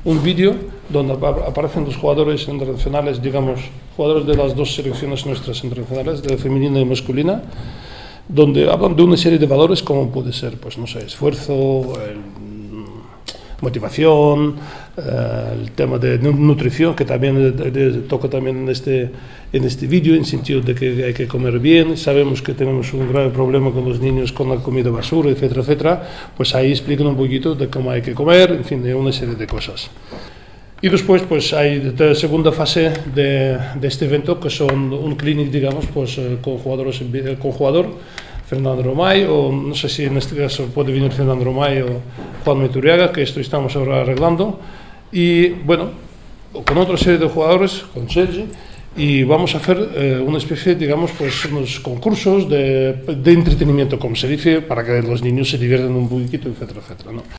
un vídeo donde aparecen los jugadores internacionales, digamos, jugadores de las dos selecciones nuestras internacionales, de femenina y masculina, donde hablan de una serie de valores como puede ser, pues no sé, esfuerzo, motivación, el tema de nutrición, que también toca también en este vídeo, en sentido de que hay que comer bien. Sabemos que tenemos un grave problema con los niños con la comida basura, etcétera, etcétera. Pues ahí explican un poquito de cómo hay que comer, en fin, de una serie de cosas. Y después pues hay la segunda fase de este evento, que son un clinic, digamos, pues con jugador, Fernando Romay, o no sé si en este caso puede venir Fernando Romay o Juan Meturiaga, que esto estamos ahora arreglando, y bueno, con otra serie de jugadores, con Sergi, y vamos a hacer una especie, digamos, pues unos concursos de entretenimiento, como se dice, para que los niños se diviertan un poquito, etcétera, etcétera, ¿no?